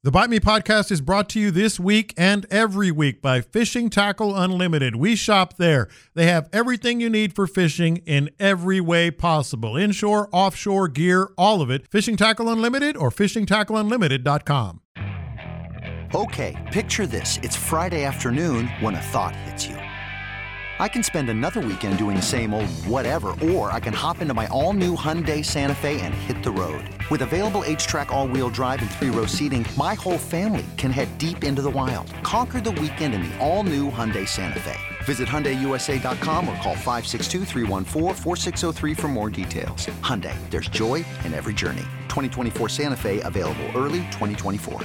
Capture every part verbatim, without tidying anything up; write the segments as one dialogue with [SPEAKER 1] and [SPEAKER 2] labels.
[SPEAKER 1] The Bite Me podcast is brought to you this week and every week by Fishing Tackle Unlimited. We shop there. They have everything you need for fishing in every way possible. Inshore, offshore, gear, all of it. Fishing Tackle Unlimited or fishing tackle unlimited dot com.
[SPEAKER 2] Okay, picture this. It's Friday afternoon when a thought hits you. I can spend another weekend doing the same old whatever, or I can hop into my all-new Hyundai Santa Fe and hit the road. With available H-Track all-wheel drive and three-row seating, my whole family can head deep into the wild. Conquer the weekend in the all-new Hyundai Santa Fe. Visit Hyundai U S A dot com or call five six two, three one four, four six zero three for more details. Hyundai, there's joy in every journey. twenty twenty-four Santa Fe, available early twenty twenty-four.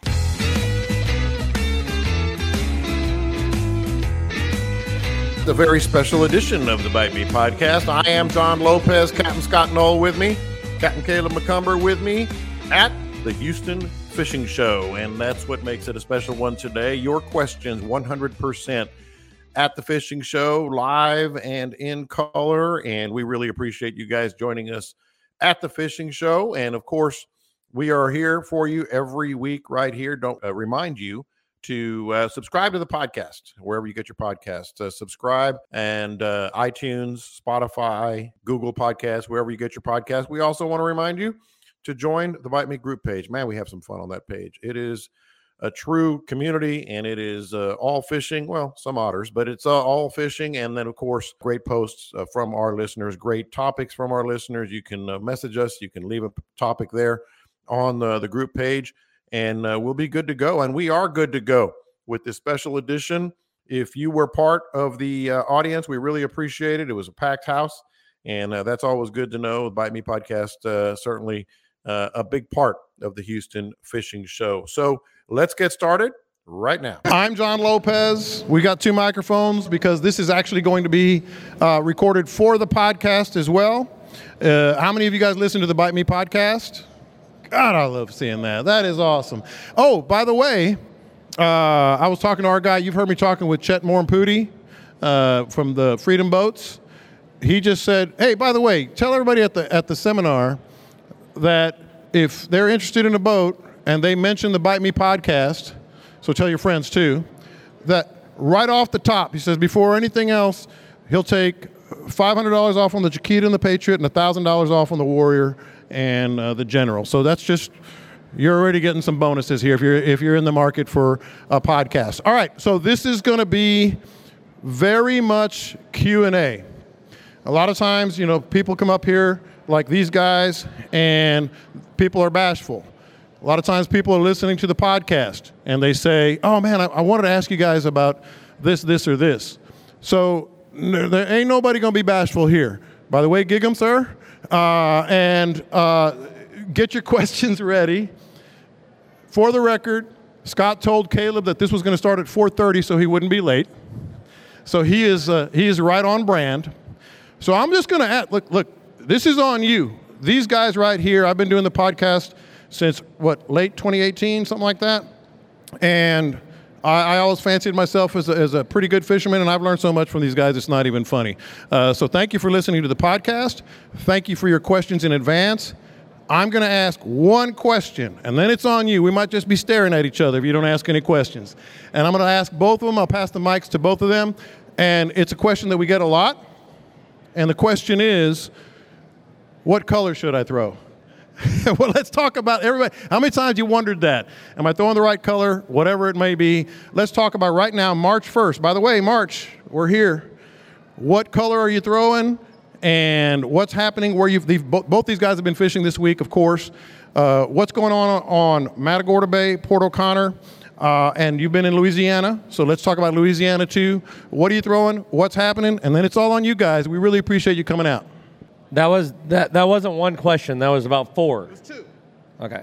[SPEAKER 3] A very special edition of the Bite Me podcast. I am John Lopez, Captain Scott Knoll with me, Captain Caleb McCumber with me at the Houston Fishing Show, and that's what makes it a special one today. Your questions one hundred percent at the Fishing Show, live and in color, and we really appreciate you guys joining us at the Fishing Show. And of course, we are here for you every week right here. Don't uh, remind you to uh, subscribe to the podcast, wherever you get your podcasts. Uh, subscribe and uh, iTunes, Spotify, Google Podcasts, wherever you get your podcast. We also want to remind you to join the Bite Me group page. Man, we have some fun on that page. It is a true community, and it is uh, all fishing. Well, some otters, but it's uh, all fishing. And then, of course, great posts uh, from our listeners, great topics from our listeners. You can uh, message us. You can leave a topic there on the, the group page, and uh, we'll be good to go. And we are good to go with this special edition. If you were part of the uh, audience, we really appreciate it. It was a packed house, and uh, that's always good to know. The Bite Me podcast, uh, certainly uh, a big part of the Houston Fishing Show. So let's get started right now. I'm John Lopez. We got two microphones because this is actually going to be uh, recorded for the podcast as well. Uh, how many of you guys listen to the Bite Me podcast? God, I love seeing that. That is awesome. Oh, by the way, uh, I was talking to our guy. You've heard me talking with Chet Morampudi uh, from the Freedom Boats. He just said, hey, by the way, tell everybody at the at the seminar that if they're interested in a boat and they mention the Bite Me podcast, so tell your friends too, that right off the top, he says, before anything else, he'll take five hundred dollars off on the Chiquita and the Patriot and one thousand dollars off on the Warrior and uh, the General. So that's just, you're already getting some bonuses here if you're if you're in the market for a podcast. All right, so this is going to be very much Q and A. A lot of times, you know, people come up here like these guys, and people are bashful. A lot of times people are listening to the podcast, and they say, oh, man, I, I wanted to ask you guys about this, this, or this. So n- there ain't nobody going to be bashful here. By the way, gig 'em, sir. Uh, and uh, get your questions ready. For the record, Scott told Caleb that this was going to start at four thirty so he wouldn't be late. So he is uh, he is right on brand. So I'm just going to add, look, look, this is on you. These guys right here, I've been doing the podcast since, what, late twenty eighteen, something like that. And I, I always fancied myself as a, as a pretty good fisherman, and I've learned so much from these guys, it's not even funny. Uh, so thank you for listening to the podcast. Thank you for your questions in advance. I'm going to ask one question, and then it's on you. We might just be staring at each other if you don't ask any questions. And I'm going to ask both of them. I'll pass the mics to both of them. And it's a question that we get a lot. And the question is, what color should I throw? Well, let's talk about everybody. How many times you wondered that? Am I throwing the right color? Whatever it may be. Let's talk about right now, March first. By the way, March, we're here. What color are you throwing? And what's happening where you've, they've, both these guys have been fishing this week, of course. Uh, what's going on on Matagorda Bay, Port O'Connor? Uh, and you've been in Louisiana, so let's talk about Louisiana too. What are you throwing? What's happening? And then it's all on you guys. We really appreciate you coming out.
[SPEAKER 4] That was that. That wasn't one question. That was about four.
[SPEAKER 1] It was two.
[SPEAKER 4] Okay.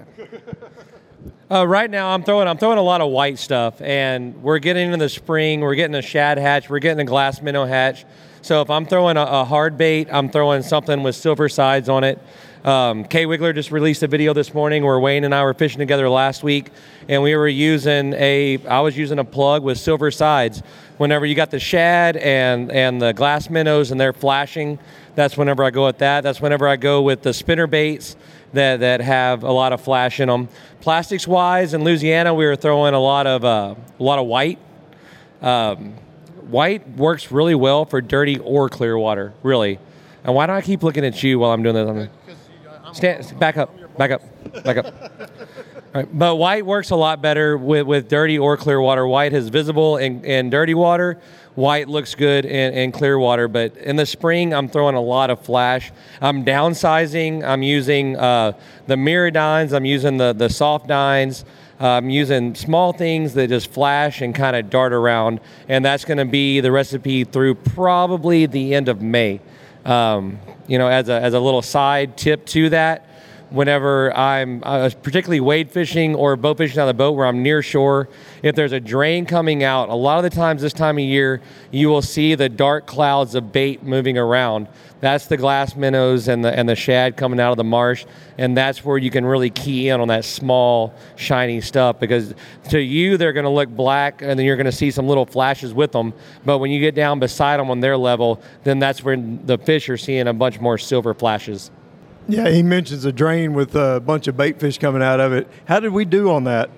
[SPEAKER 4] uh, right now, I'm throwing. I'm throwing a lot of white stuff, and we're getting into the spring. We're getting a shad hatch. We're getting a glass minnow hatch. So if I'm throwing a, a hard bait, I'm throwing something with silver sides on it. Um, K Wiggler just released a video this morning where Wayne and I were fishing together last week, and we were using a. I was using a plug with silver sides. Whenever you got the shad and and the glass minnows and they're flashing, that's whenever I go with that. That's whenever I go with the spinner baits that, that have a lot of flash in them. Plastics wise, in Louisiana, we were throwing a lot of uh, a lot of white. Um, white works really well for dirty or clear water, really. And why do I keep looking at you while I'm doing this? I'm, stand, back up, back up, back up. All right. But white works a lot better with, with dirty or clear water. White is visible in, in dirty water. White looks good in, in clear water. But in the spring, I'm throwing a lot of flash. I'm downsizing. I'm using uh, the Miradynes. I'm using the, the soft dynes. Uh, I'm using small things that just flash and kind of dart around. And that's going to be the recipe through probably the end of May. Um, you know, as a, as a little side tip to that, whenever I'm uh, particularly wade fishing or boat fishing on the boat where I'm near shore, if there's a drain coming out, a lot of the times this time of year, you will see the dark clouds of bait moving around. That's the glass minnows and the and the shad coming out of the marsh, and that's where you can really key in on that small, shiny stuff, because to you, they're going to look black, and then you're going to see some little flashes with them, but when you get down beside them on their level, then that's when the fish are seeing a bunch more silver flashes.
[SPEAKER 5] Yeah, he mentions a drain with a bunch of bait fish coming out of it. How did we do on that?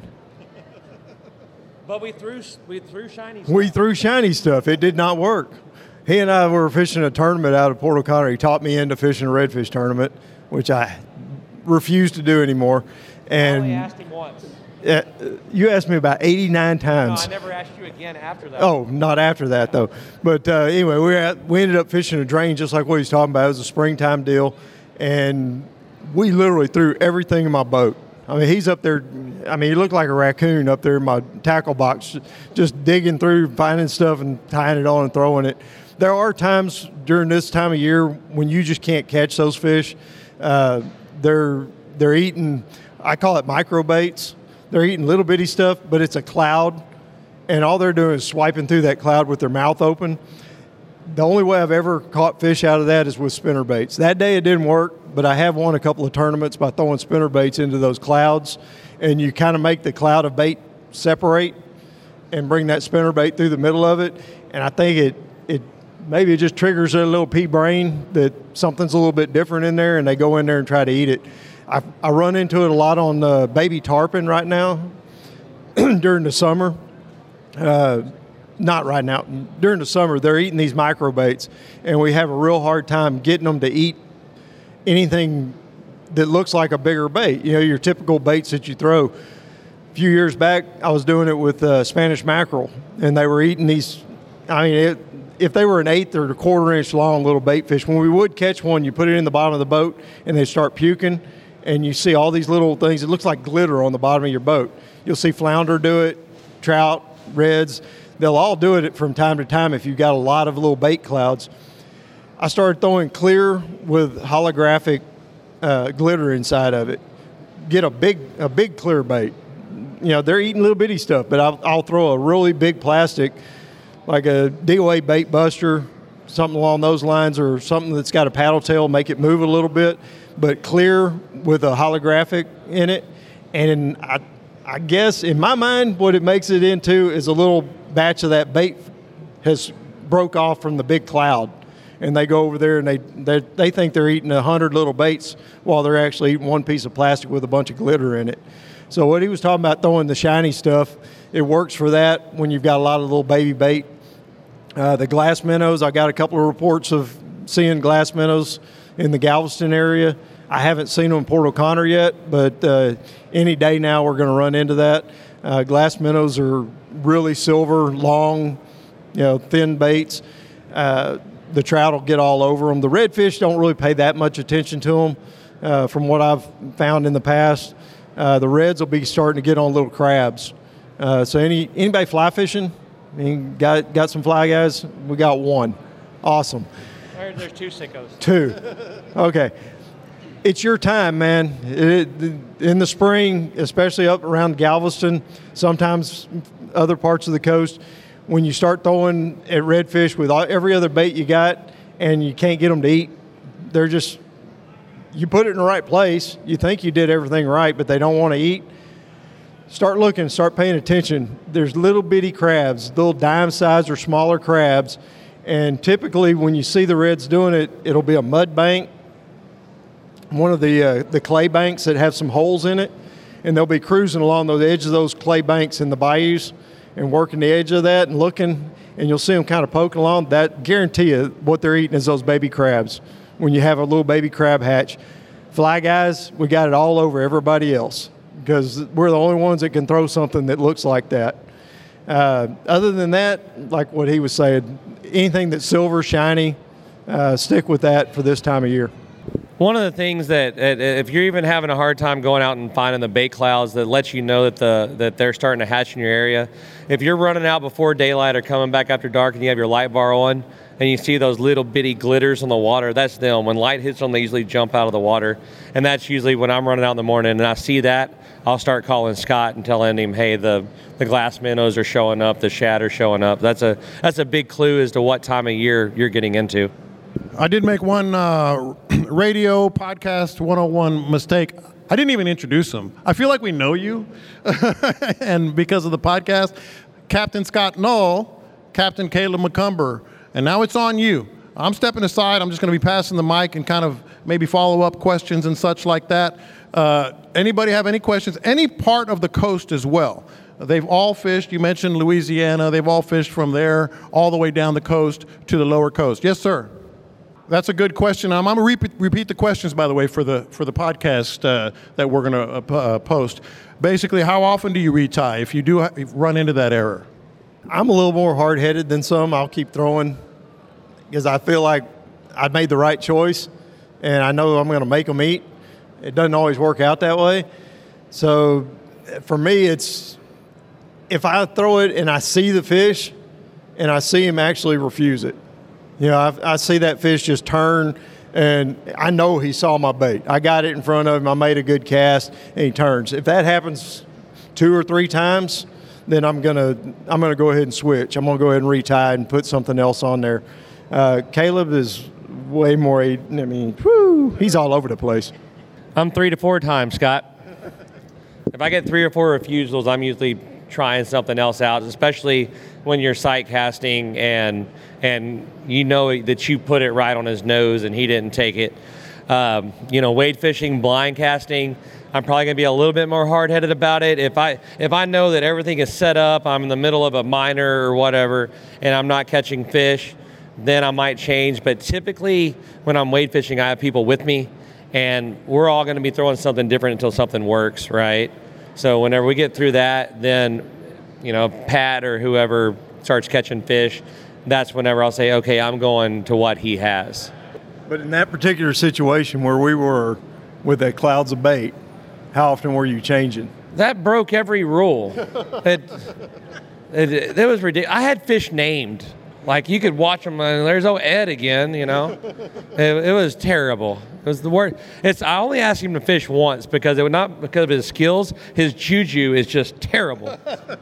[SPEAKER 4] But we threw we threw shiny stuff.
[SPEAKER 5] We threw shiny stuff. It did not work. He and I were fishing a tournament out of Port O'Connor. He taught me into fishing a redfish tournament, which I refuse to do anymore. And
[SPEAKER 4] I only asked him once.
[SPEAKER 5] Uh, you asked me about eighty-nine times.
[SPEAKER 4] No, I never asked you again after that.
[SPEAKER 5] Oh, not after that, though. But uh, anyway, we were at, we ended up fishing a drain just like what he's talking about. It was a springtime deal. And we literally threw everything in my boat. I mean, he's up there. I mean, he looked like a raccoon up there in my tackle box, just digging through, finding stuff and tying it on and throwing it. There are times during this time of year when you just can't catch those fish. Uh, they're they're eating, I call it micro baits. They're eating little bitty stuff, but it's a cloud, and all they're doing is swiping through that cloud with their mouth open. The only way I've ever caught fish out of that is with spinner baits. That day it didn't work, but I have won a couple of tournaments by throwing spinner baits into those clouds, and you kind of make the cloud of bait separate and bring that spinner bait through the middle of it. And I think it it maybe it just triggers their little pea brain that something's a little bit different in there, and they go in there and try to eat it. I, I run into it a lot on uh, baby tarpon right now during the summer. Uh, Not right now. During the summer, they're eating these micro baits, and we have a real hard time getting them to eat anything that looks like a bigger bait. You know, your typical baits that you throw. A few years back, I was doing it with uh, Spanish mackerel, and they were eating these. I mean, it, if they were an eighth or a quarter inch long little bait fish, when we would catch one, you put it in the bottom of the boat, and they start puking, and you see all these little things. It looks like glitter on the bottom of your boat. You'll see flounder do it, trout, reds. They'll all do it from time to time if you've got a lot of little bait clouds. I started throwing clear with holographic uh, glitter inside of it. Get a big a big clear bait. You know, they're eating little bitty stuff, but I'll, I'll throw a really big plastic, like a D O A bait buster, something along those lines, or something that's got a paddle tail, make it move a little bit, but clear with a holographic in it. And I, I guess in my mind, what it makes it into is a little batch of that bait has broke off from the big cloud, and they go over there and they they, they think they're eating a hundred little baits while they're actually eating one piece of plastic with a bunch of glitter in it. So what he was talking about, throwing the shiny stuff, it works for that when you've got a lot of little baby bait. Uh, the glass minnows, I got a couple of reports of seeing glass minnows in the Galveston area. I haven't seen them in Port O'Connor yet, but uh, any day now we're going to run into that. Uh, glass minnows are really silver, long, you know, thin baits. Uh, the trout will get all over them. The redfish don't really pay that much attention to them, uh, from what I've found in the past. Uh, the reds will be starting to get on little crabs. Uh, so any anybody fly fishing? I mean, got got some fly guys? We got one. Awesome.
[SPEAKER 4] There's two sickos.
[SPEAKER 5] Two. Okay. It's your time, man. It, in the spring, especially up around Galveston, sometimes other parts of the coast, when you start throwing at redfish with all, every other bait you got and you can't get them to eat, they're just, you put it in the right place, you think you did everything right, but they don't want to eat. Start looking, start paying attention. There's little bitty crabs, little dime-sized or smaller crabs, and typically when you see the reds doing it, it'll be a mud bank one of the uh, the clay banks that have some holes in it, and they'll be cruising along the edge of those clay banks in the bayous and working the edge of that and looking, and you'll see them kind of poking along. That guarantee you what they're eating is those baby crabs. When you have a little baby crab hatch, fly guys, we got it all over everybody else because we're the only ones that can throw something that looks like that. Uh, other than that, like what he was saying, anything that's silver, shiny, uh, stick with that for this time of year.
[SPEAKER 4] One of the things that, if you're even having a hard time going out and finding the bait clouds that lets you know that the that they're starting to hatch in your area, if you're running out before daylight or coming back after dark and you have your light bar on and you see those little bitty glitters on the water, that's them. When light hits them, they usually jump out of the water. And that's usually when I'm running out in the morning and I see that, I'll start calling Scott and telling him, hey, the, the glass minnows are showing up, the shad are showing up. That's a that's a big clue as to what time of year you're getting into.
[SPEAKER 1] I did make one uh, radio podcast one oh one mistake. I didn't even introduce him. I feel like we know you, and because of the podcast, Captain Scott Knoll, Captain Caleb McCumber, and now it's on you. I'm stepping aside. I'm just going to be passing the mic and kind of maybe follow up questions and such like that. Uh, anybody have any questions? Any part of the coast as well. They've all fished. You mentioned Louisiana. They've all fished from there all the way down the coast to the lower coast. Yes, sir. That's a good question. I'm, I'm going to repeat, repeat the questions, by the way, for the for the podcast uh, that we're going to uh, post. Basically, how often do you retie if you do run into that error?
[SPEAKER 5] I'm a little more hard-headed than some. I'll keep throwing because I feel like I made the right choice, and I know I'm going to make them eat. It doesn't always work out that way. So for me, it's if I throw it and I see the fish and I see him actually refuse it. You know, I, I see that fish just turn, and I know he saw my bait. I got it in front of him. I made a good cast, and he turns. If that happens two or three times, then I'm gonna I'm gonna go ahead and switch. I'm gonna go ahead and retie and put something else on there. Uh, Caleb is way more. I mean, whoo, he's all over the place.
[SPEAKER 4] I'm three to four times, Scott. If I get three or four refusals, I'm usually trying something else out, especially when you're sight casting and and you know that you put it right on his nose and he didn't take it. Um, you know, wade fishing, blind casting, I'm probably going to be a little bit more hard-headed about it. If I if I know that everything is set up, I'm in the middle of a minor or whatever, and I'm not catching fish, then I might change. But typically when I'm wade fishing, I have people with me, and we're all going to be throwing something different until something works, right? So whenever we get through that, then, you know, Pat or whoever starts catching fish, that's whenever I'll say, okay, I'm going to what he has.
[SPEAKER 5] But in that particular situation where we were with the clouds of bait, how often were you changing?
[SPEAKER 4] That broke every rule. it, it, it was ridiculous. I had fish named. Like, you could watch them, and there's old Ed again, you know. it, it was terrible. It was the worst. It's, I only asked him to fish once because it would not because of his skills. His juju is just terrible.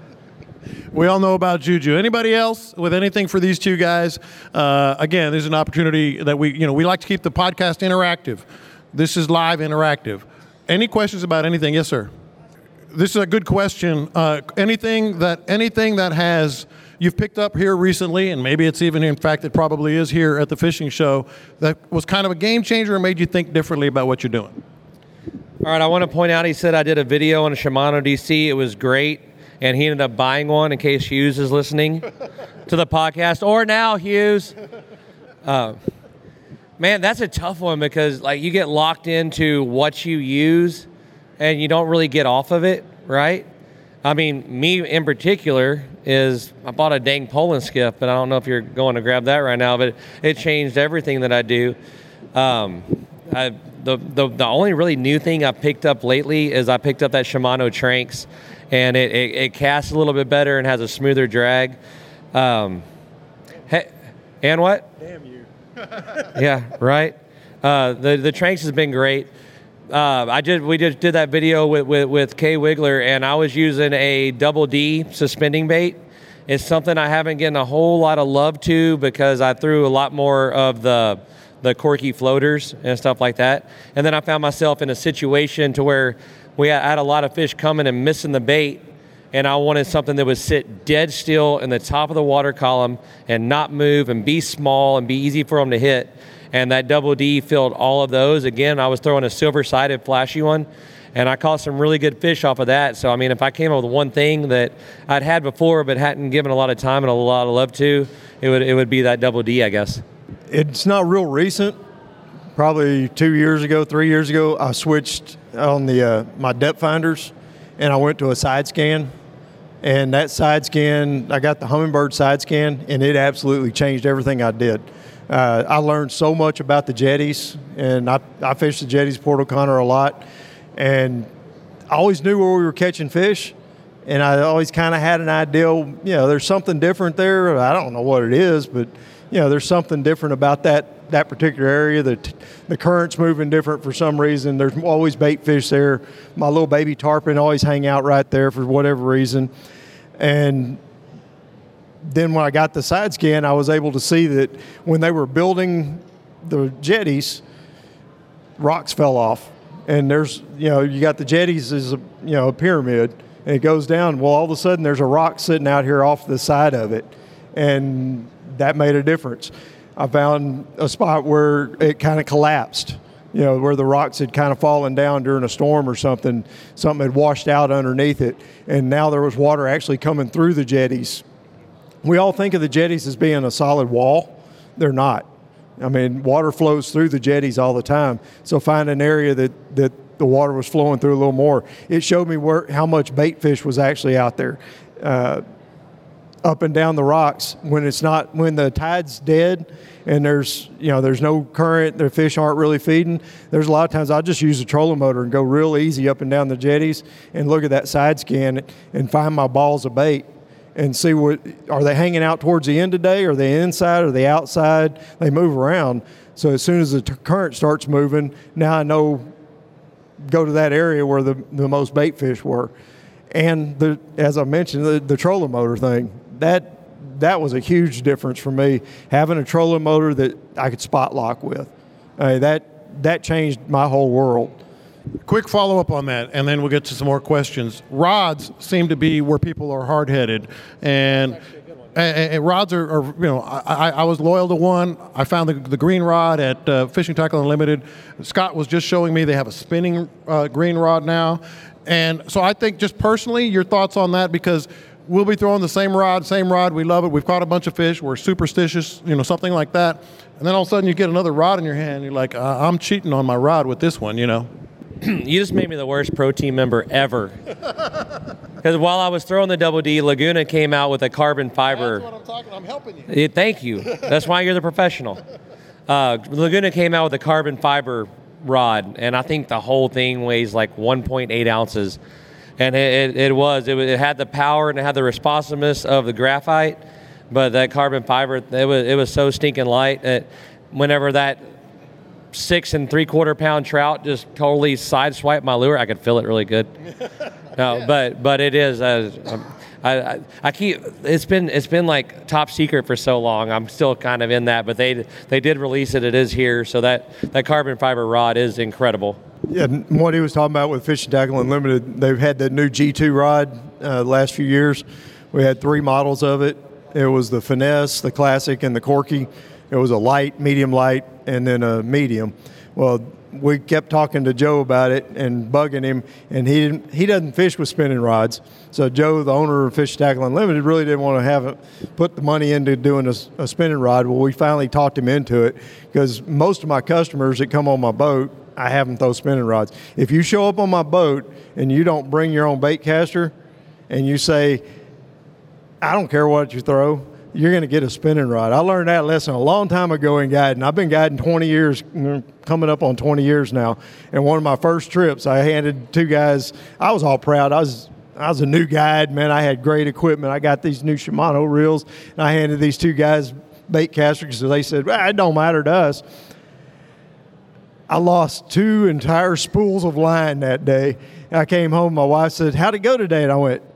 [SPEAKER 1] We all know about juju. Anybody else with anything for these two guys? Uh, again, there's an opportunity that we, you know, we like to keep the podcast interactive. This is live interactive. Any questions about anything? Yes, sir. This is a good question. Uh, anything that anything that has you've picked up here recently, and maybe it's even, in fact, it probably is here at the fishing show, that was kind of a game changer and made you think differently about what you're doing?
[SPEAKER 4] All right, I want to point out, he said I did a video on a Shimano D C. It was great, and he ended up buying one in case Hughes is listening to the podcast. Or now, Hughes. Uh, man, that's a tough one because, like, you get locked into what you use, and you don't really get off of it, right? I mean, me in particular is, I bought a dang Poland skiff, but I don't know if you're going to grab that right now, but it changed everything that I do. Um, I, the, the the only really new thing I picked up lately is I picked up that Shimano Tranx, and it, it, it casts a little bit better and has a smoother drag. Um, hey, and what?
[SPEAKER 5] Damn you.
[SPEAKER 4] Yeah, right? Uh, the, the Tranx has been great. Uh, I did. We just did that video with, with, with Kay Wiggler, and I was using a double D suspending bait. It's something I haven't gotten a whole lot of love to because I threw a lot more of the the corky floaters and stuff like that. And then I found myself in a situation to where we had a lot of fish coming and missing the bait, and I wanted something that would sit dead still in the top of the water column and not move and be small and be easy for them to hit. and that double D filled all of those. Again, I was throwing a silver-sided flashy one, and I caught some really good fish off of that. So, I mean, if I came up with one thing that I'd had before but hadn't given a lot of time and a lot of love to, it would it would be that double D, I guess.
[SPEAKER 5] It's not real recent. Probably two years ago, three years ago, I switched on the uh, my depth finders, and I went to a side scan. And that side scan, I got the Humminbird side scan, and it absolutely changed everything I did. Uh, I learned so much about the jetties, and I, I fished the jetties, Port O'Connor a lot, and I always knew where we were catching fish, and I always kind of had an idea, you know, there's something different there. I don't know what it is, but, you know, there's something different about that, that particular area. The, the current's moving different for some reason. There's always bait fish there. My little baby tarpon always hang out right there for whatever reason. And then when I got the side scan, I was able to see that when they were building the jetties, rocks fell off. And there's, you know, you got the jetties as a, you know, a pyramid, and it goes down. Well, all of a sudden there's a rock sitting out here off the side of it, and that made a difference. I found a spot where it kind of collapsed, you know, where the rocks had kind of fallen down during a storm or something. Something had washed out underneath it, and now there was water actually coming through the jetties. We all think of the jetties as being a solid wall. They're not. I mean, water flows through the jetties all the time. So find an area that, that the water was flowing through a little more. It showed me where how much bait fish was actually out there. Uh, up and down the rocks when it's not, when the tide's dead and there's, you know, there's no current, the fish aren't really feeding. There's a lot of times I'll just use a trolling motor and go real easy up and down the jetties and look at that side scan and find my balls of bait and see what, are they hanging out towards the end of the day? Are they inside? Are they outside? They move around. So as soon as the t- current starts moving, now I know, go to that area where the, the most bait fish were. And the, as I mentioned, the, the trolling motor thing, that that was a huge difference for me, having a trolling motor that I could spot lock with. Uh, that that changed my whole world.
[SPEAKER 1] Quick follow-up on that, and then we'll get to some more questions. Rods seem to be where people are hard-headed, and, and, and rods are, are, you know, I, I was loyal to one. I found the, the green rod at uh, Fishing Tackle Unlimited. Scott was just showing me they have a spinning uh, green rod now. And so I think just personally, your thoughts on that, because we'll be throwing the same rod, same rod. We love it. We've caught a bunch of fish. We're superstitious, you know, something like that. And then all of a sudden you get another rod in your hand. You're like, uh, I'm cheating on my rod with this one, you know.
[SPEAKER 4] You just made me the worst pro team member ever. Because while I was throwing the double D, Laguna came out with a carbon fiber.
[SPEAKER 1] That's what I'm talking about. I'm helping you.
[SPEAKER 4] Yeah, thank you. That's why you're the professional. Uh, Laguna came out with a carbon fiber rod, and I think the whole thing weighs like one point eight ounces. And it, it, it was, it, it had the power and it had the responsiveness of the graphite, but that carbon fiber, it was, it was so stinking light that whenever that six and three quarter pound trout just totally sideswiped my lure, I could feel it really good. No, yeah. but but it is. Uh, I, I I keep it's been it's been like top secret for so long. I'm still kind of in that, but they they did release it. It is here, so that that carbon fiber rod is incredible.
[SPEAKER 5] Yeah, what he was talking about with Fishing Tackle Unlimited, they've had the new G two rod uh, the last few years. We had three models of it. It was the Finesse, the Classic, and the Corky. It was a light, medium light, and then a medium. Well, we kept talking to Joe about it and bugging him, and he didn't, he doesn't fish with spinning rods. So Joe, the owner of Fishing Tackle Unlimited, really didn't want to have it, put the money into doing a, a spinning rod. Well, we finally talked him into it, because most of my customers that come on my boat, I have them throw spinning rods. If you show up on my boat and you don't bring your own bait caster and you say, I don't care what you throw, you're going to get a spinning rod. I learned that lesson a long time ago in guiding. I've been guiding twenty years, coming up on twenty years now. And one of my first trips, I handed two guys, I was all proud. I was I was a new guide, man. I had great equipment. I got these new Shimano reels, and I handed these two guys bait casters because they said, well, it don't matter to us. I lost two entire spools of line that day. And I came home, my wife said, how'd it go today? And I went,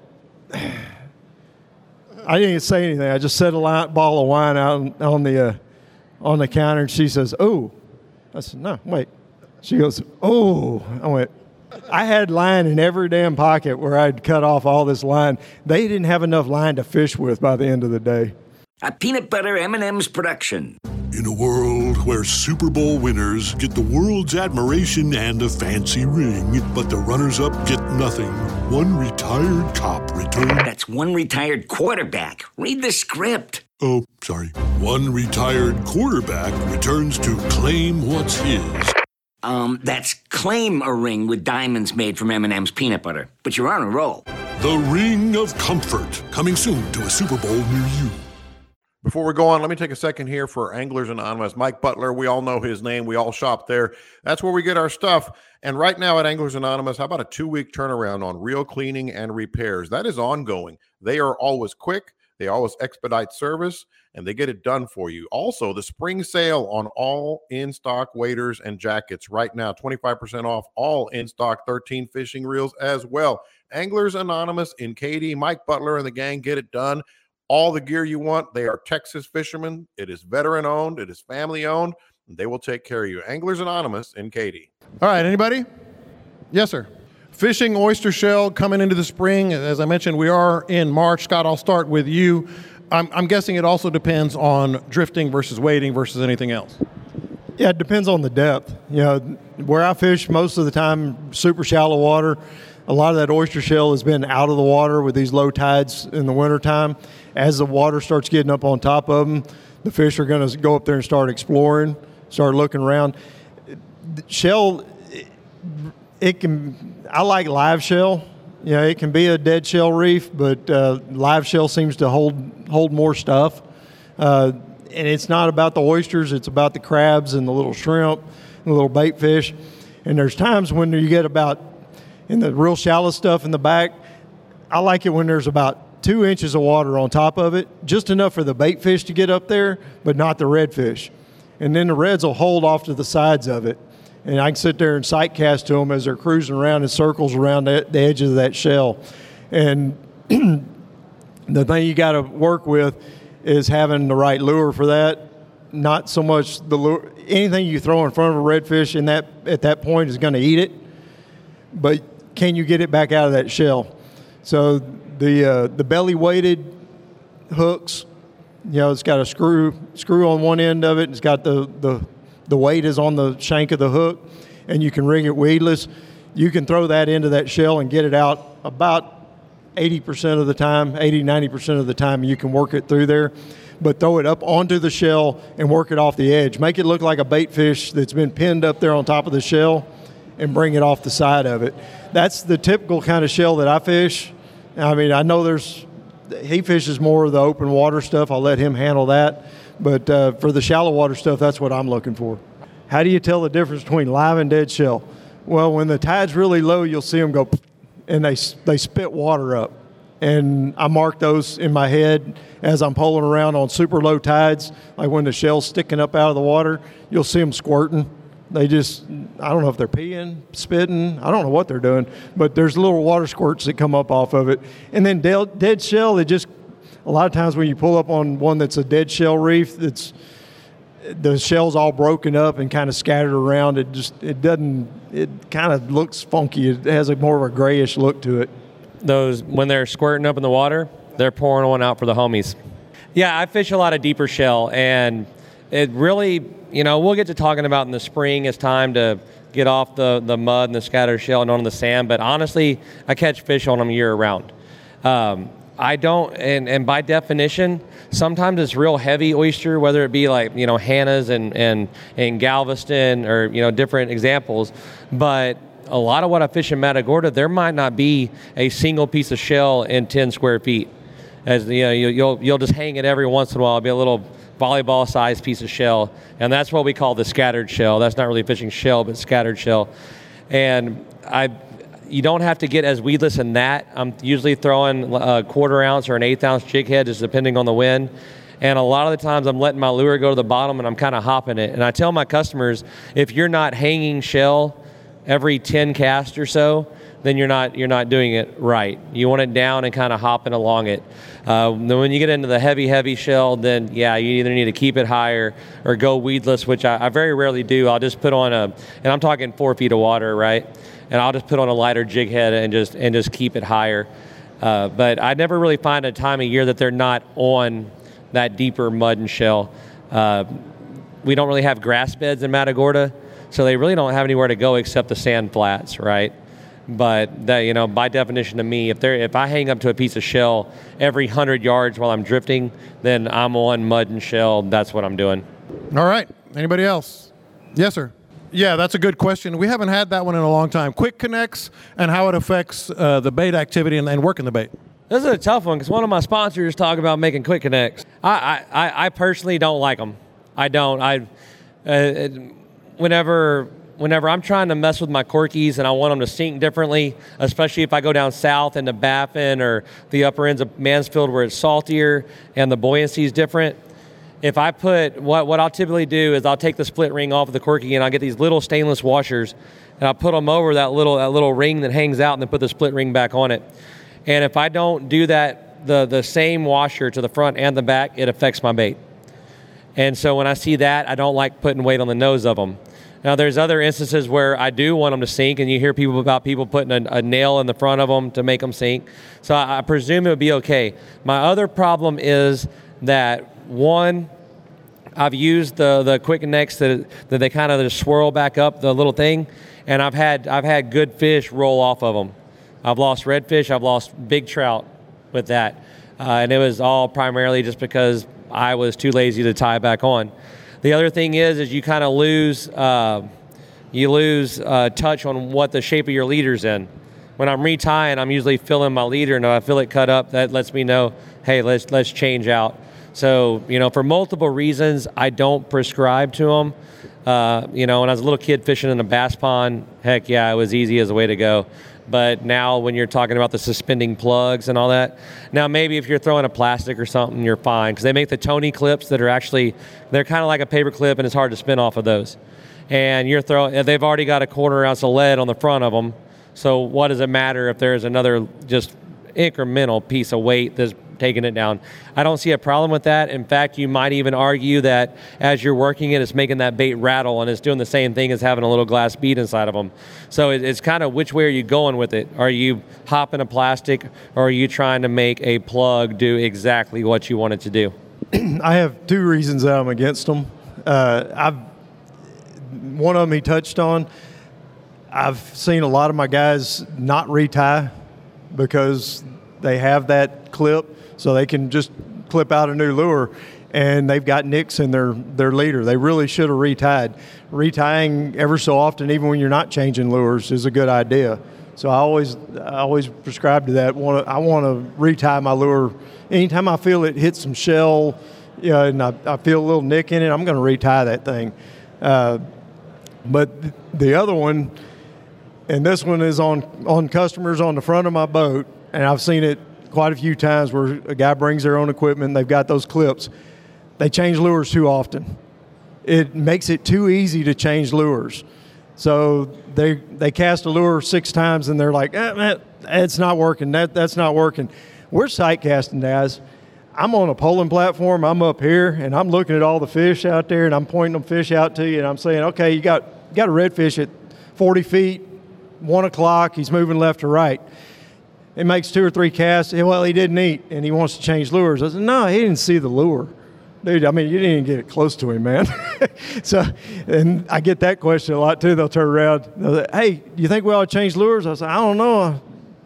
[SPEAKER 5] I didn't even say anything. I just set a line, ball of wine out on, on the uh, on the counter, and she says, oh. I said, no, wait. She goes, oh. I went, I had line in every damn pocket where I'd cut off all this line. They didn't have enough line to fish with by the end of the day.
[SPEAKER 6] A peanut butter M and M's production. In a world where Super Bowl winners get the world's admiration and a fancy ring, but the runners-up get nothing, one retired cop returns...
[SPEAKER 7] That's one retired quarterback. Read the script.
[SPEAKER 6] Oh, sorry. One retired quarterback returns to claim what's his.
[SPEAKER 7] Um, that's claim a ring with diamonds made from M and M's peanut butter. But you're on a roll.
[SPEAKER 6] The Ring of Comfort, coming soon to a Super Bowl near you.
[SPEAKER 3] Before we go on, let me take a second here for Anglers Anonymous. Mike Butler, we all know his name. We all shop there. That's where we get our stuff. And right now at Anglers Anonymous, how about a two-week turnaround on reel cleaning and repairs? That is ongoing. They are always quick. They always expedite service, and they get it done for you. Also, the spring sale on all in-stock waders and jackets right now, twenty-five percent off all in-stock thirteen fishing reels as well. Anglers Anonymous in Katy, Mike Butler and the gang get it done. All the gear you want. They are Texas fishermen. It is veteran owned. It is family owned. And they will take care of you. Anglers Anonymous in Katy.
[SPEAKER 1] All right, anybody? Yes, sir. Fishing oyster shell coming into the spring. As I mentioned, we are in March. Scott, I'll start with you. I'm, I'm guessing it also depends on drifting versus wading versus anything else.
[SPEAKER 5] Yeah, it depends on the depth. You know, where I fish most of the time, super shallow water, a lot of that oyster shell has been out of the water with these low tides in the wintertime. As the water starts getting up on top of them, the fish are going to go up there and start exploring, start looking around. Shell, it can, I like live shell. You know, it can be a dead shell reef, but uh, live shell seems to hold hold more stuff. Uh, and it's not about the oysters, it's about the crabs and the little shrimp and the little bait fish. And there's times when you get about, in the real shallow stuff in the back, I like it when there's about two inches of water on top of it, just enough for the bait fish to get up there, but not the redfish. And then the reds will hold off to the sides of it. And I can sit there and sight cast to them as they're cruising around in circles around the, the edge of that shell. And the thing you got to work with is having the right lure for that. Not so much the lure. Anything you throw in front of a redfish in that at that point is going to eat it. But can you get it back out of that shell? So the uh, the belly weighted hooks, you know, it's got a screw screw on one end of it. It's got the the the weight is on the shank of the hook, and you can ring it weedless. You can throw that into that shell and get it out about eighty percent of the time, eighty, ninety percent of the time you can work it through there. But throw it up onto the shell and work it off the edge. Make it look like a bait fish that's been pinned up there on top of the shell and bring it off the side of it. That's the typical kind of shell that I fish. I mean, I know there's, he fishes more of the open water stuff. I'll let him handle that. But uh, for the shallow water stuff, that's what I'm looking for. How do you tell the difference between live and dead shell? Well, when the tide's really low, you'll see them go, and they they spit water up. And I mark those in my head as I'm pulling around on super low tides, like when the shell's sticking up out of the water, you'll see them squirting. They just, I don't know if they're peeing, spitting, I don't know what they're doing, but there's little water squirts that come up off of it. And then dead, dead shell, they just, a lot of times when you pull up on one that's a dead shell reef, that's, the shell's all broken up and kind of scattered around. It just, it doesn't, it kind of looks funky. It has a more of a grayish look to it.
[SPEAKER 4] Those, when they're squirting up in the water, they're pouring one out for the homies. Yeah, I fish a lot of deeper shell, and it really, you know, we'll get to talking about in the spring. It's time to get off the, the mud and the scattered shell and onto the sand, but honestly, I catch fish on them year round. Um, I don't, and, and by definition, sometimes it's real heavy oyster, whether it be like, you know, Hannah's and, and, and Galveston or, you know, different examples, but a lot of what I fish in Matagorda, there might not be a single piece of shell in ten square feet. As you know, you, you'll you'll just hang it every once in a while. It'll be a little volleyball-sized piece of shell, and that's what we call the scattered shell. That's not really fishing shell, but scattered shell. And I, you don't have to get as weedless in that. I'm usually throwing a quarter ounce or an eighth ounce jig head, just depending on the wind. And a lot of the times I'm letting my lure go to the bottom, and I'm kind of hopping it. And I tell my customers, if you're not hanging shell every ten casts or so, then you're not you're not doing it right. You want it down and kind of hopping along it. Uh, then when you get into the heavy, heavy shell, then yeah, you either need to keep it higher or go weedless, which I, I very rarely do. I'll just put on a, and I'm talking four feet of water, right? And I'll just put on a lighter jig head and just and just keep it higher. Uh, but I never really find a time of year that they're not on that deeper mud and shell. Uh, we don't really have grass beds in Matagorda, so they really don't have anywhere to go except the sand flats, right? But that, you know, by definition to me, if they're if I hang up to a piece of shell every hundred yards while I'm drifting, then I'm on mud and shell. That's what I'm doing.
[SPEAKER 1] All right. Anybody else? Yes, sir. Yeah, that's a good question. We haven't had that one in a long time. Quick connects and how it affects uh, the bait activity and, and working the bait.
[SPEAKER 4] This is a tough one because one of my sponsors talk about making quick connects. I I, I personally don't like them. I don't. I uh, whenever. Whenever I'm trying to mess with my corkies and I want them to sink differently, especially if I go down south into Baffin or the upper ends of Mansfield where it's saltier and the buoyancy is different, if I put, what, what I'll typically do is I'll take the split ring off of the corky and I'll get these little stainless washers and I'll put them over that little that little ring that hangs out and then put the split ring back on it. And if I don't do that, the, the same washer to the front and the back, it affects my bait. And so when I see that, I don't like putting weight on the nose of them. Now, there's other instances where I do want them to sink, and you hear people about people putting a, a nail in the front of them to make them sink. So I, I presume it would be okay. My other problem is that, one, I've used the the quick connects that that they kind of just swirl back up the little thing, and I've had I've had good fish roll off of them. I've lost redfish, I've lost big trout with that, uh, and it was all primarily just because I was too lazy to tie it back on. The other thing is, is you kind of lose, uh, you lose uh, touch on what the shape of your leader's in. When I'm retying, I'm usually filling my leader, and if I feel it cut up, that lets me know, hey, let's let's change out. So, you know, for multiple reasons, I don't prescribe to them. Uh, you know, when I was a little kid fishing in a bass pond, heck yeah, it was easy as a way to go. But now when you're talking about the suspending plugs and all that, now maybe if you're throwing a plastic or something, you're fine. Because they make the Tony clips that are actually, they're kind of like a paper clip and it's hard to spin off of those. And you're throwing, they've already got a quarter ounce of lead on the front of them. So what does it matter if there's another just incremental piece of weight that's taking it down? I don't see a problem with that. In fact, you might even argue that as you're working it, it's making that bait rattle and it's doing the same thing as having a little glass bead inside of them. So it, it's kind of which way are you going with it? Are you hopping a plastic or are you trying to make a plug do exactly what you want it to do?
[SPEAKER 5] I have two reasons that I'm against them. Uh, I've one of them he touched on. I've seen a lot of my guys not retie because they have that clip, so they can just clip out a new lure, and they've got nicks in their, their leader. They really should have retied. Retying ever so often, even when you're not changing lures, is a good idea. So I always I always prescribe to that. Want to, I want to retie my lure. Anytime I feel it hit some shell, you know, and I, I feel a little nick in it, I'm going to retie that thing. Uh, but the other one, and this one is on, on customers on the front of my boat, and I've seen it quite a few times where a guy brings their own equipment, they've got those clips. They change lures too often. It makes it too easy to change lures. So they they cast a lure six times and they're like, eh, man, it's not working. That That's not working. We're sight casting, guys. I'm on a polling platform. I'm up here, and I'm looking at all the fish out there, and I'm pointing them fish out to you, and I'm saying, okay, you got, you got a redfish at forty feet, one o'clock. He's moving left to right. It makes two or three casts. Well, he didn't eat, and he wants to change lures. I said, no, he didn't see the lure. Dude, I mean, you didn't even get it close to him, man. So, and I get that question a lot, too. They'll turn around. They'll say, hey, do you think we ought to change lures? I said, I don't know.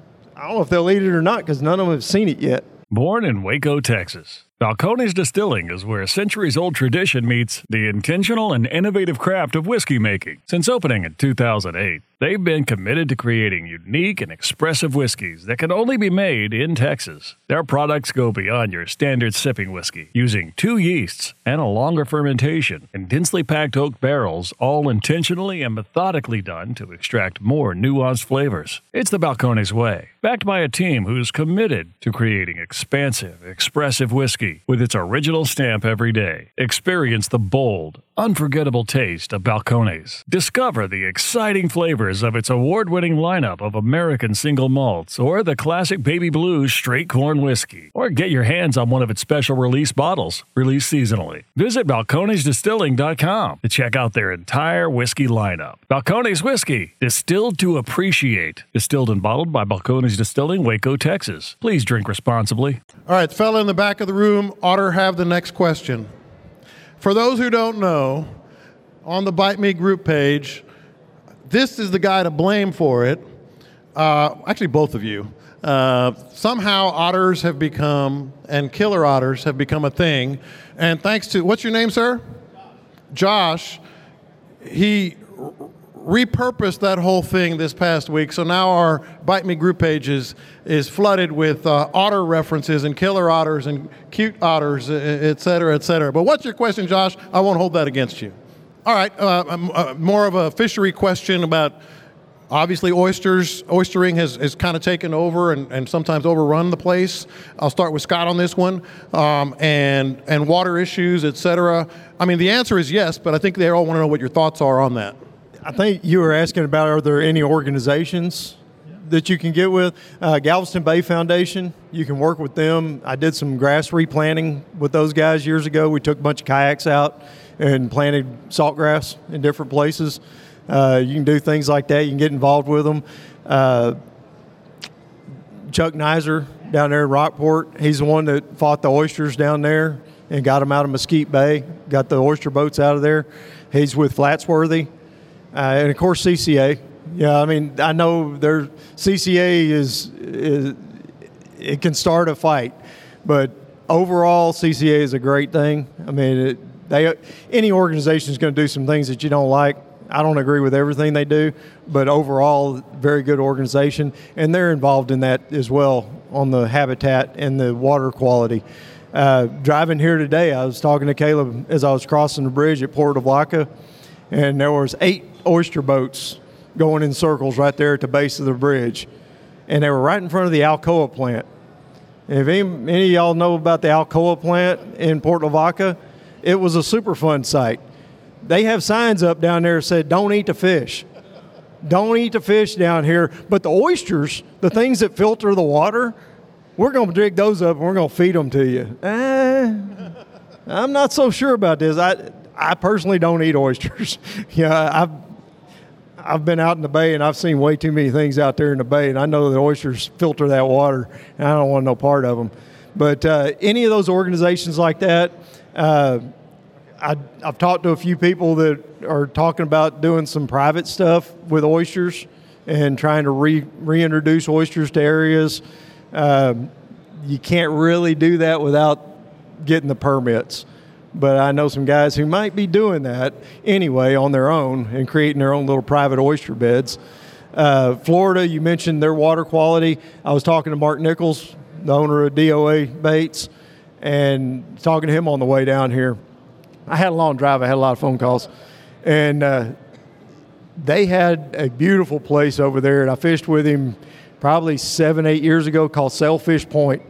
[SPEAKER 5] I don't know if they'll eat it or not because none of them have seen it yet.
[SPEAKER 8] Born in Waco, Texas, Balcones Distilling is where a centuries-old tradition meets the intentional and innovative craft of whiskey making. Since opening in two thousand eight, they've been committed to creating unique and expressive whiskeys that can only be made in Texas. Their products go beyond your standard sipping whiskey, using two yeasts and a longer fermentation in densely packed oak barrels, all intentionally and methodically done to extract more nuanced flavors. It's the Balcones way, backed by a team who's committed to creating expansive, expressive whiskey with its original stamp every day. Experience the bold, unforgettable taste of Balcones. Discover the exciting flavors of its award-winning lineup of American single malts or the classic Baby Blues straight corn whiskey. Or get your hands on one of its special release bottles, released seasonally. Visit balcones distilling dot com to check out their entire whiskey lineup. Balcones Whiskey, distilled to appreciate. Distilled and bottled by Balcones Distilling, Waco, Texas. Please drink responsibly.
[SPEAKER 1] All right, the fella in the back of the room, Otter, have the next question.
[SPEAKER 3] for those who don't know, on the Bite Me group page, this is the guy to blame for it. Uh, actually, both of you. Uh, somehow otters have become, and killer otters have become a thing. And thanks to, what's your name, sir? Josh. Josh, he repurposed that whole thing this past week. So now our Bite Me group page is, is flooded with uh, otter references and killer otters and cute otters, et cetera, et cetera. But what's your question, Josh? I won't hold that against you. All right, uh, uh, more of a fishery question about, obviously, oysters. Oystering has, has kind of taken over and, and sometimes overrun the place. I'll start with Scott on this one. Um, and, and water issues, et cetera. I mean, the answer is yes, but I think they all want to know what your thoughts are on that.
[SPEAKER 5] I think you were asking about, are there any organizations that you can get with? Uh, Galveston Bay Foundation, you can work with them. I did some grass replanting with those guys years ago. We took a bunch of kayaks out and planted saltgrass in different places. Uh, you can do things like that. You can get involved with them. Uh, Chuck Nizer down there in Rockport, he's the one that fought the oysters down there and got them out of Mesquite Bay, got the oyster boats out of there. He's with Flatsworthy. Uh, and, of course, C C A. Yeah, I mean, I know their C C A is, is it can start a fight. But overall, C C A is a great thing. I mean, it, they any organization is going to do some things that you don't like. I don't agree with everything they do, but overall, very good organization. And they're involved in that as well on the habitat and the water quality. Uh, driving here today, I was talking to Caleb as I was crossing the bridge at Port of Vaca, and there was eight oyster boats going in circles right there at the base of the bridge. And they were right in front of the Alcoa plant. And if any, any of y'all know about the Alcoa plant in Port Lavaca, it was a Superfund site. They have signs up down there that said, don't eat the fish. Don't eat the fish down here. But the oysters, the things that filter the water, we're going to dig those up and we're going to feed them to you. Eh, I'm not so sure about this. I I personally don't eat oysters. yeah, I've I've been out in the bay and I've seen way too many things out there in the bay, and I know that oysters filter that water, and I don't want no part of them. But uh, any of those organizations like that, uh, I, I've talked to a few people that are talking about doing some private stuff with oysters and trying to re, reintroduce oysters to areas. Um, you can't really do that without getting the permits. But I know some guys who might be doing that anyway on their own and creating their own little private oyster beds. Uh, Florida, you mentioned their water quality. I was talking to Mark Nichols, the owner of D O A Baits, and talking to him on the way down here. I had a long drive. I had a lot of phone calls. And uh, they had a beautiful place over there, and I fished with him probably seven, eight years ago called Sailfish Point.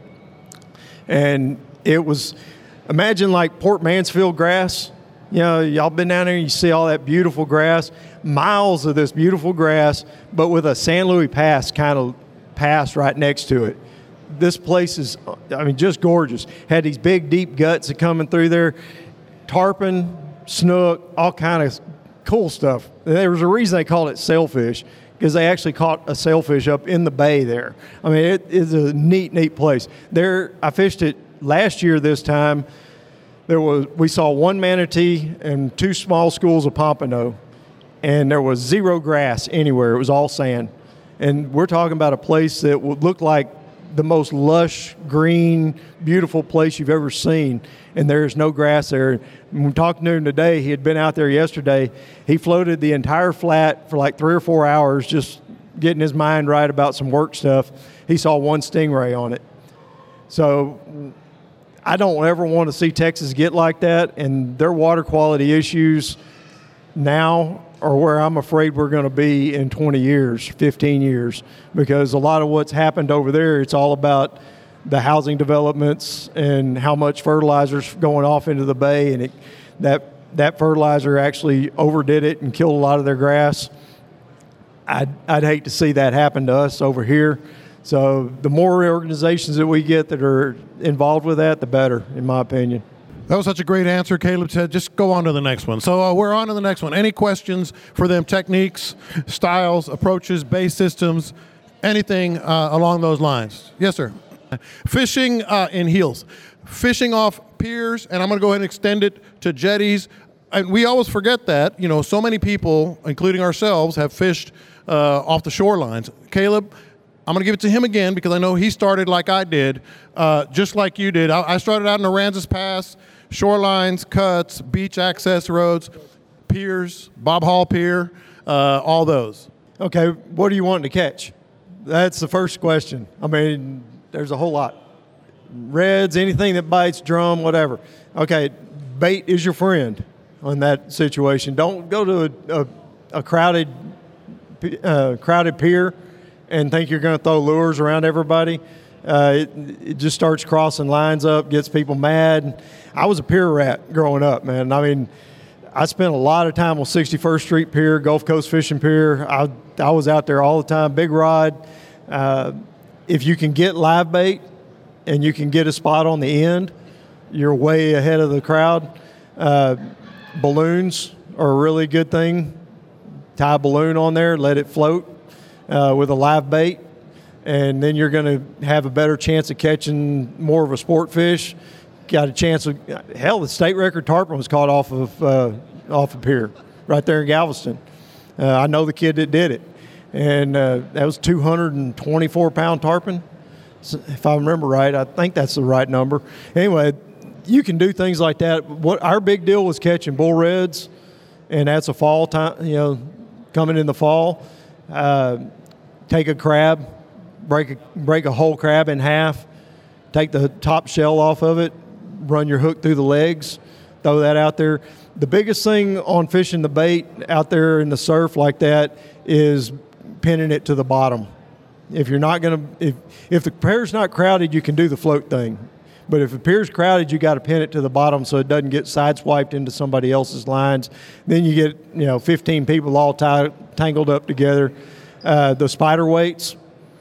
[SPEAKER 5] And it was... Imagine like Port Mansfield grass. You know, y'all been down there and you see all that beautiful grass, miles of this beautiful grass, but with a San Luis Pass kind of pass right next to it. This place is, I mean, just gorgeous. Had these big, deep guts that coming through there, tarpon, snook, all kind of cool stuff. There was a reason they called it sailfish, because they actually caught a sailfish up in the bay there. I mean, it is a neat, neat place. There, I fished it last year this time. There was we saw one manatee and two small schools of pompano, and there was zero grass anywhere. It was all sand. And we're talking about a place that would look like the most lush, green, beautiful place you've ever seen, and there's no grass there. When we talked to him today, he had been out there yesterday. He floated the entire flat for like three or four hours just getting his mind right about some work stuff. He saw one stingray on it. So I don't ever want to see Texas get like that, and their water quality issues now are where I'm afraid we're going to be in twenty years, fifteen years, because a lot of what's happened over there, it's all about the housing developments and how much fertilizer's going off into the bay, and it, that that fertilizer actually overdid it and killed a lot of their grass. I'd, I'd hate to see that happen to us over here. So the more organizations that we get that are involved with that, the better, in my opinion.
[SPEAKER 1] That was such a great answer, Caleb said. Just go on to the next one. So uh, we're on to the next one. Any questions for them? Techniques, styles, approaches, base systems, anything uh, along those lines? Yes, sir.
[SPEAKER 3] Fishing uh, in heels, fishing off piers, and I'm going to go ahead and extend it to jetties. And we always forget that, you know, so many people, including ourselves, have fished uh, off the shorelines. Caleb, I'm going to give it to him again because I know he started like I did, uh, just like you did. I, I started out in Aransas Pass, shorelines, cuts, beach access roads, piers, Bob Hall Pier, uh, all those.
[SPEAKER 5] Okay, what are you wanting to catch? That's the first question. I mean, there's a whole lot. Reds, anything that bites, drum, whatever. Okay, bait is your friend on that situation. Don't go to a, a, a crowded, uh, crowded pier and think you're going to throw lures around everybody. Uh, it, it just starts crossing lines up, gets people mad. I was a pier rat growing up, man. I mean, I spent a lot of time on sixty-first Street Pier, Gulf Coast Fishing Pier. I, I was out there all the time, big rod. Uh, if you can get live bait and you can get a spot on the end, you're way ahead of the crowd. Uh, balloons are a really good thing. Tie a balloon on there, let it float uh, with a live bait, and then you're going to have a better chance of catching more of a sport fish. Got a chance of, hell, the state record tarpon was caught off of uh, off a pier right there in Galveston. Uh, I know the kid that did it, and uh, that was two hundred twenty-four pound tarpon, so if I remember right. I think that's the right number. Anyway, you can do things like that. What our big deal was catching bull reds, and that's a fall time. You know, coming in the fall, uh, take a crab, break a, break a whole crab in half, take the top shell off of it, run your hook through the legs, throw that out there. The biggest thing on fishing the bait out there in the surf like that is pinning it to the bottom. If you're not going to, if if the pier's not crowded, you can do the float thing. But if the pier's crowded, you got to pin it to the bottom so it doesn't get sideswiped into somebody else's lines. Then you get, you know, fifteen people all tied, tangled up together. Uh, the spider weights,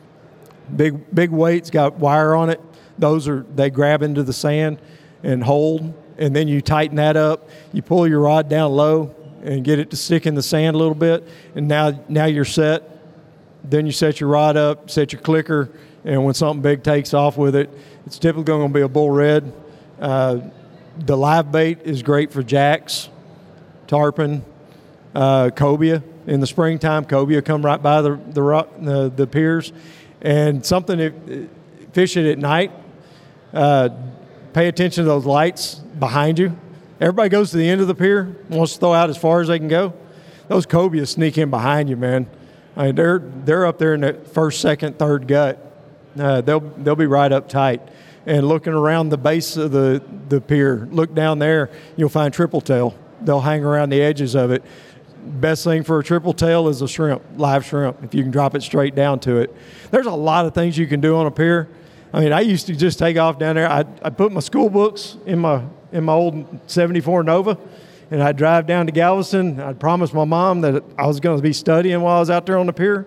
[SPEAKER 5] big big weights, got wire on it. Those are, they grab into the sand and hold, and then you tighten that up. You pull your rod down low and get it to stick in the sand a little bit, and now now you're set. Then you set your rod up, set your clicker, and when something big takes off with it, it's typically going to be a bull red. Uh, the live bait is great for jacks, tarpon, uh, cobia. In the springtime, cobia come right by the the, rock, the, the piers. And something, if, fish it at night, uh, pay attention to those lights behind you. Everybody goes to the end of the pier, wants to throw out as far as they can go. Those cobias sneak in behind you, man. I mean, they're they're up there in the first, second, third gut. Uh, they'll they'll be right up tight. And looking around the base of the, the pier, look down there, you'll find triple tail. They'll hang around the edges of it. Best thing for a triple tail is a shrimp, live shrimp, if you can drop it straight down to it. There's a lot of things you can do on a pier. I mean, I used to just take off down there. I I put my school books in my in my old seventy-four Nova, and I'd drive down to Galveston. I'd promise my mom that I was going to be studying while I was out there on the pier.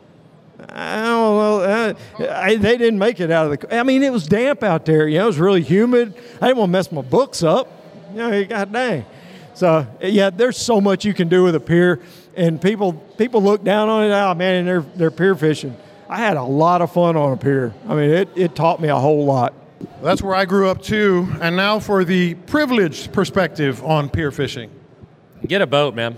[SPEAKER 5] I don't know. I, I, they didn't make it out of the – I mean, it was damp out there. You know, it was really humid. I didn't want to mess my books up. You know, God dang. So, yeah, there's so much you can do with a pier, and people people look down on it. Oh, man, and they're, they're pier fishing. I had a lot of fun on a pier. I mean, it, it taught me a whole lot.
[SPEAKER 3] That's where I grew up, too. And now for the privileged perspective on pier fishing.
[SPEAKER 4] Get a boat, man.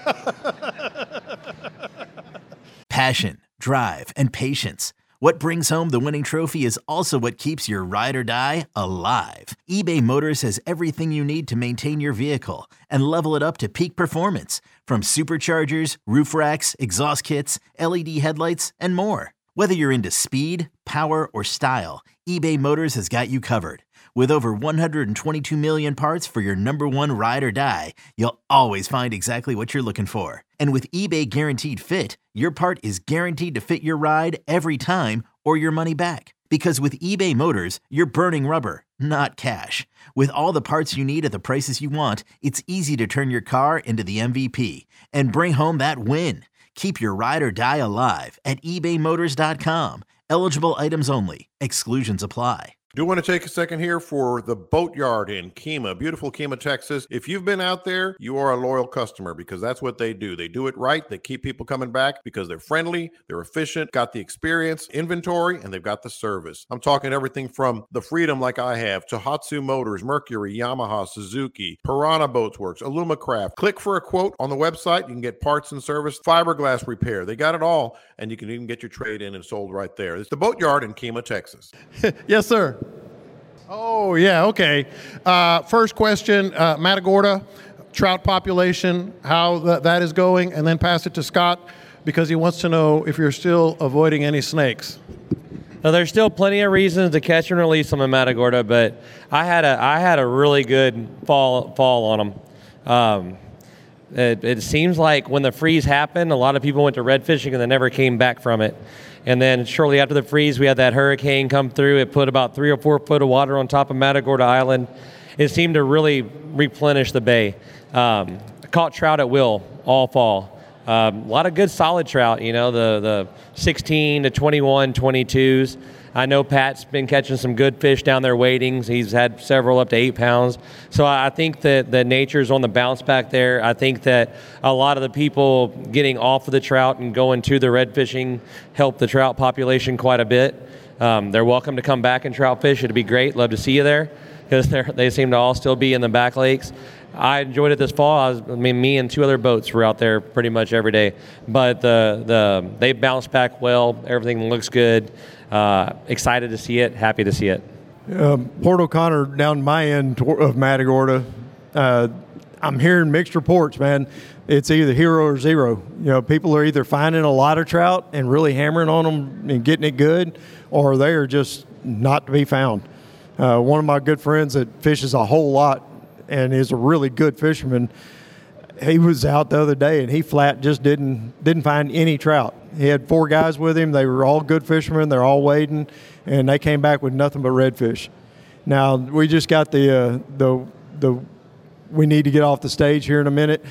[SPEAKER 9] Passion, drive, and patience. What brings home the winning trophy is also what keeps your ride or die alive. eBay Motors has everything you need to maintain your vehicle and level it up to peak performance, from superchargers, roof racks, exhaust kits, L E D headlights, and more. Whether you're into speed, power, or style, eBay Motors has got you covered. With over one hundred twenty-two million parts for your number one ride or die, you'll always find exactly what you're looking for. And with eBay Guaranteed Fit, your part is guaranteed to fit your ride every time or your money back. Because with eBay Motors, you're burning rubber, not cash. With all the parts you need at the prices you want, it's easy to turn your car into the M V P and bring home that win. Keep your ride or die alive at ebay motors dot com. Eligible items only. Exclusions apply.
[SPEAKER 3] Do want to take a second here for the Boatyard in Kemah, beautiful Kemah, Texas. If you've been out there, you are a loyal customer because that's what they do. They do it right. They keep people coming back because they're friendly, they're efficient, got the experience, inventory, and they've got the service. I'm talking everything from the Freedom like I have to Hatsu Motors, Mercury, Yamaha, Suzuki, Piranha Boats Works, Alumacraft. Click for a quote on the website. You can get parts and service, fiberglass repair. They got it all, and you can even get your trade in and sold right there. It's the Boatyard in Kemah, Texas.
[SPEAKER 1] Yes, sir. Oh, yeah, okay. Uh, first question, uh, Matagorda, trout population, how th- that is going, and then pass it to Scott because he wants to know if you're still avoiding any snakes.
[SPEAKER 4] Now, there's still plenty of reasons to catch and release them in Matagorda, but I had a I had a really good fall fall on them. Um, it, it seems like when the freeze happened, a lot of people went to red fishing and they never came back from it. And then shortly after the freeze, we had that hurricane come through. It put about three or four foot of water on top of Matagorda Island. It seemed to really replenish the bay. Um, I caught trout at will all fall. Um, a lot of good solid trout, you know, the, the sixteen to twenty-one, twenty-twos. I know Pat's been catching some good fish down there waiting. He's had several up to eight pounds. So I think that the nature's on the bounce back there. I think that a lot of the people getting off of the trout and going to the red fishing help the trout population quite a bit. Um, they're welcome to come back and trout fish. It'd be great. Love to see you there because they seem to all still be in the back lakes. I enjoyed it this fall. I, was, I mean, me and two other boats were out there pretty much every day. But the the they bounced back well. Everything looks good. Uh, excited to see it. Happy to see it.
[SPEAKER 5] Um, Port O'Connor down my end of Matagorda, uh, I'm hearing mixed reports, man. It's either hero or zero. You know, people are either finding a lot of trout and really hammering on them and getting it good, or they are just not to be found. Uh, one of my good friends that fishes a whole lot and is a really good fisherman, he was out the other day and he flat just didn't didn't find any trout. He had four guys with him. They were all good fishermen. They're all wading, and they came back with nothing but redfish. Now we just got the uh, the the. We need to get off the stage here in a minute.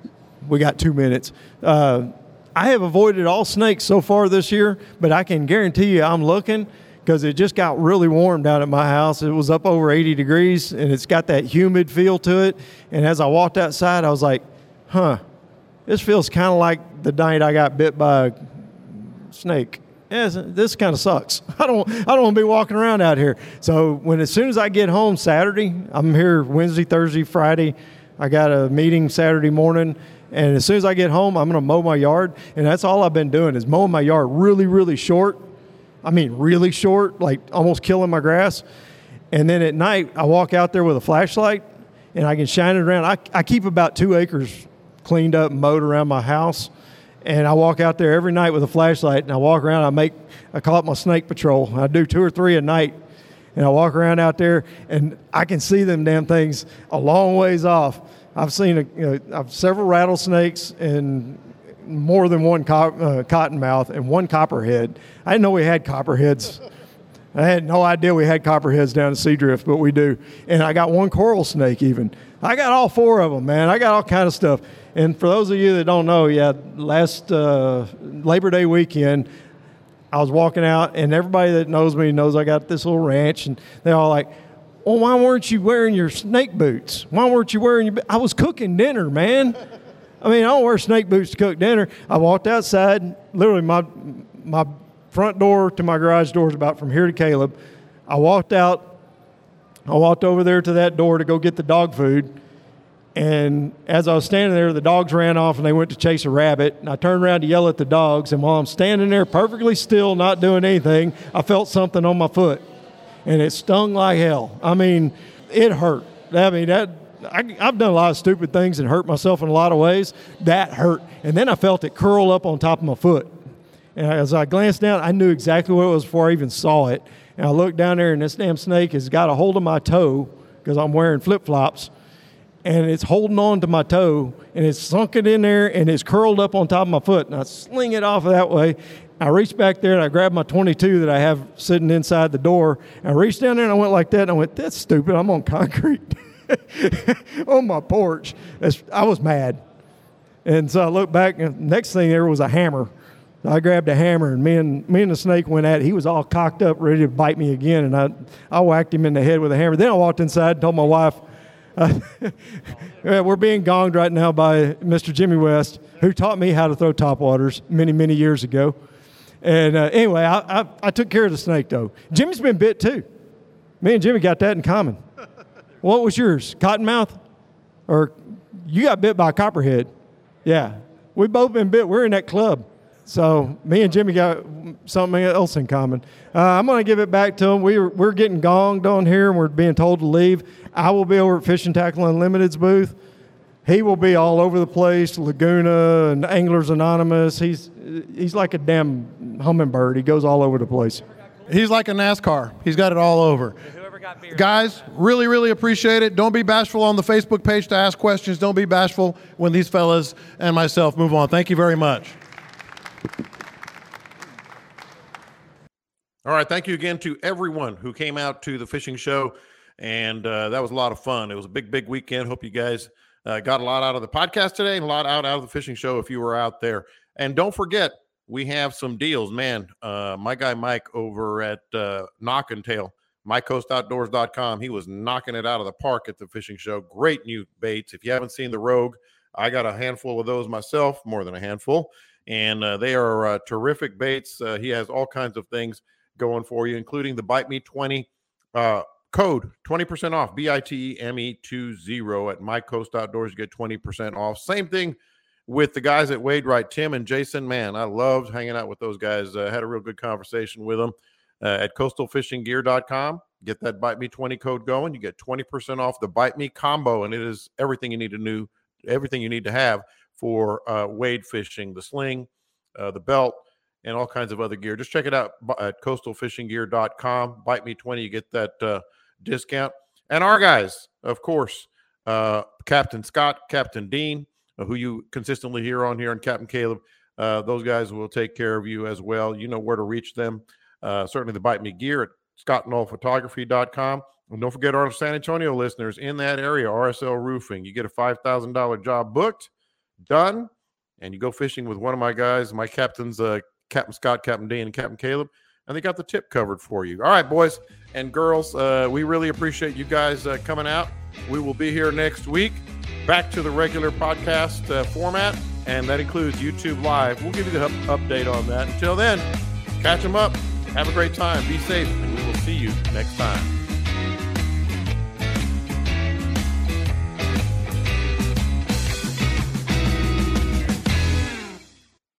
[SPEAKER 5] We got two minutes. Uh, I have avoided all snakes so far this year, but I can guarantee you I'm looking because it just got really warm down at my house. It was up over eighty degrees, and it's got that humid feel to it. And as I walked outside, I was like, huh, this feels kind of like the night I got bit by a snake. Yeah, this kind of sucks. I don't I don't want to be walking around out here. So when as soon as I get home Saturday, I'm here Wednesday, Thursday, Friday. I got a meeting Saturday morning. And as soon as I get home, I'm going to mow my yard. And that's all I've been doing is mowing my yard really, really short. I mean, really short, like almost killing my grass. And then at night, I walk out there with a flashlight, and I can shine it around. I, I keep about two acres cleaned up and mowed around my house. And I walk out there every night with a flashlight, and I walk around. I make, I call it my snake patrol. I do two or three a night, and I walk around out there, and I can see them damn things a long ways off. I've seen a, you know, I've several rattlesnakes and more than one co- uh, cottonmouth and one copperhead. I didn't know we had copperheads. I had no idea we had copperheads down in Seadrift, but we do. And I got one coral snake even. I got all four of them, man. I got all kind of stuff. And for those of you that don't know, yeah, last uh, Labor Day weekend, I was walking out, and everybody that knows me knows I got this little ranch, and they're all like, well, why weren't you wearing your snake boots? Why weren't you wearing your – I was cooking dinner, man. I mean, I don't wear snake boots to cook dinner. I walked outside. Literally, my my front door to my garage door is about from here to Caleb. I walked out. I walked over there to that door to go get the dog food. And as I was standing there, the dogs ran off and they went to chase a rabbit. And I turned around to yell at the dogs. And while I'm standing there perfectly still, not doing anything, I felt something on my foot. And it stung like hell. I mean, it hurt. I mean, that I, I've done a lot of stupid things and hurt myself in a lot of ways. That hurt. And then I felt it curl up on top of my foot. And as I glanced down, I knew exactly what it was before I even saw it. And I looked down there, and this damn snake has got a hold of my toe because I'm wearing flip-flops. And it's holding on to my toe, and it's sunken in there, and it's curled up on top of my foot. And I sling it off that way. I reached back there, and I grabbed my twenty-two that I have sitting inside the door. I reached down there, and I went like that, and I went, that's stupid. I'm on concrete on my porch. I was mad. And so I looked back, and the next thing there was a hammer. So I grabbed a hammer, and me and me and the snake went at it. He was all cocked up, ready to bite me again, and I I whacked him in the head with a hammer. Then I walked inside and told my wife, uh, we're being gonged right now by Mister Jimmy West, who taught me how to throw topwaters many, many years ago. And uh, anyway, I, I I took care of the snake, though. Jimmy's been bit, too. Me and Jimmy got that in common. What was yours, cottonmouth? Or you got bit by a copperhead? Yeah. We both been bit. We're in that club. So me and Jimmy got something else in common. Uh, I'm going to give it back to him. We're, we're getting gonged on here, and we're being told to leave. I will be over at Fishing Tackle Unlimited's booth. He will be all over the place, Laguna and Anglers Anonymous. He's he's like a damn hummingbird. He goes all over the place.
[SPEAKER 1] He's like a NASCAR. He's got it all over. Guys, really, really appreciate it. Don't be bashful on the Facebook page to ask questions. Don't be bashful when these fellas and myself move on. Thank you very much.
[SPEAKER 3] All right, thank you again to everyone who came out to the fishing show, and uh, that was a lot of fun. It was a big, big weekend. Hope you guys uh, got a lot out of the podcast today and a lot out, out of the fishing show if you were out there. And don't forget, we have some deals. Man, uh, my guy Mike over at uh, Knock and Tail, my coast outdoors dot com, he was knocking it out of the park at the fishing show. Great new baits. If you haven't seen the Rogue, I got a handful of those myself, more than a handful, and uh, they are uh, terrific baits. Uh, he has all kinds of things going for you, including the Bite Me twenty uh, code, twenty percent off, B I T E M E twenty at My Coast Outdoors. You get twenty percent off. Same thing with the guys at Wade Right, Tim and Jason. Man, I loved hanging out with those guys. Uh, had a real good conversation with them uh, at coastal fishing gear dot com. Get that Bite Me twenty code going. You get twenty percent off the Bite Me combo, and it is everything you need to know, everything you need to have for uh, wade fishing, the sling, uh, the belt, and all kinds of other gear. Just check it out at coastal fishing gear dot com. Bite Me twenty, you get that uh, discount. And our guys, of course, uh, Captain Scott, Captain Dean, uh, who you consistently hear on here, and Captain Caleb, uh, those guys will take care of you as well. You know where to reach them. Uh, certainly the Bite Me gear at scott knoll photography dot com. And don't forget our San Antonio listeners in that area, R S L Roofing. You get a five thousand dollars job booked, done, and you go fishing with one of my guys, my captains, uh, Captain Scott, Captain Dean, and Captain Caleb, and they got the tip covered for you. All right, boys and girls, uh, we really appreciate you guys uh, coming out. We will be here next week, back to the regular podcast uh, format, and that includes YouTube Live. We'll give you the up- update on that. Until then, catch them up. Have a great time. Be safe, and we will see you next time.